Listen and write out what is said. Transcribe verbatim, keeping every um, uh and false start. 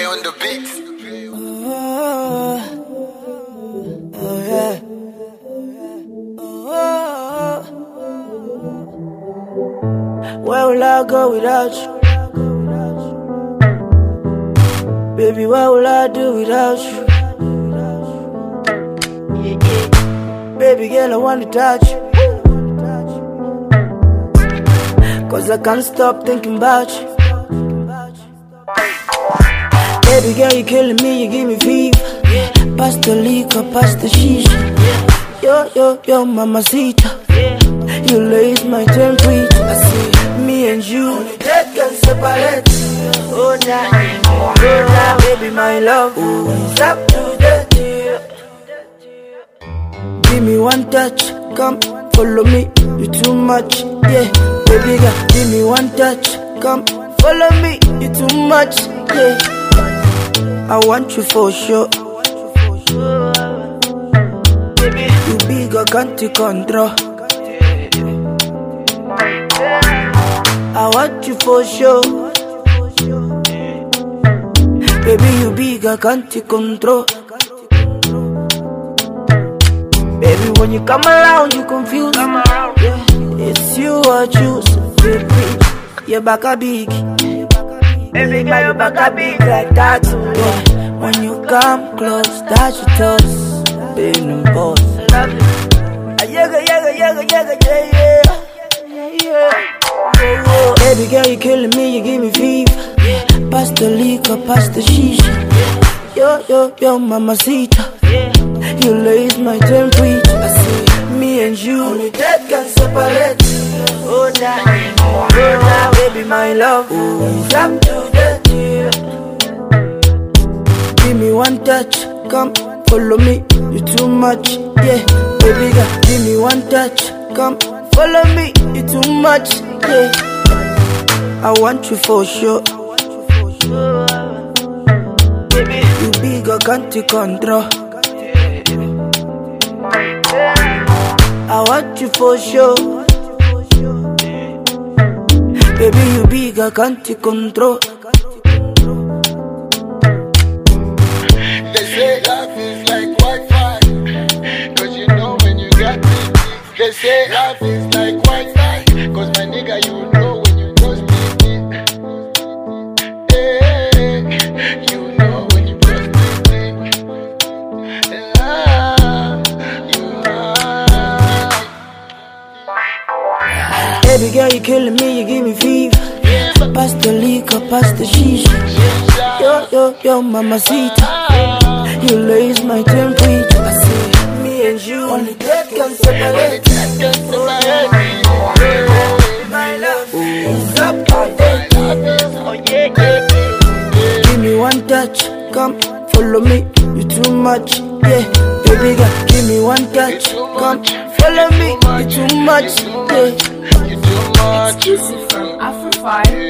on the beat. Oh, oh yeah. Oh, where will I go without you? Baby, what will I do without you? Yeah, yeah. Baby girl, I want to touch you, cause I can't stop thinking about you. Baby girl, you killing me, you give me fever. Yeah. Pass the liquor, pass the shisha. Yeah. Yo, yo, yo, mamacita. Yeah. You raise my temperature. I see me and you, only that can separate. Oh, nah, oh, nah, baby, my love. Ooh, it's up to that. Give me one touch, come follow me. You too much, yeah. Baby girl, give me one touch, come follow me. You too much, yeah. I want you for sure. Baby, you big, I can't take control. I want you for sure. Baby, you big, I can't take control. Baby, when you come around, you confuse me. Yeah. It's you I choose. Baby, your back a big. Baby girl, your back a big like that too. Yeah. When you come close, touch your toes. Baby, them boys. Love it. Yeah, yeah, yeah, yeah, yeah, yeah, yeah, yeah. Baby girl, you killing me, you give me fever. Yeah. Pass the liquor, pass the shisha. Yeah. Yo, yo, yo, mamacita. Yeah. You raise my temperature. I see me and you, only that can separate. Oh, nah, oh, nah, baby, my love. Ooh, it's up to that. Give me one touch, come follow me. You too much, yeah. Baby girl, give me one touch, come follow me. You too much, yeah. I want you for sure. Baby, you big, I can't take control. I want you for sure. Baby, you big, I can't take control. They say life is like Wi-Fi, cause you know when you got me. They say life is like Wi-Fi, cause my nigga, you know when you trust me. Hey, you know when you trust me. Ah, you know. Baby girl, you killing me, you give me fever. Pass the liquor, pass the shisha. Yo, yo, yo, mamacita. You raise my temperature. I see me and you, only that can separate. My love is up to date. Oh yeah, yeah. Give me one touch, come follow me. You too much, yeah. Baby girl, give me one touch, come follow me. You too much, yeah. You too much. Exclusive from Afro five.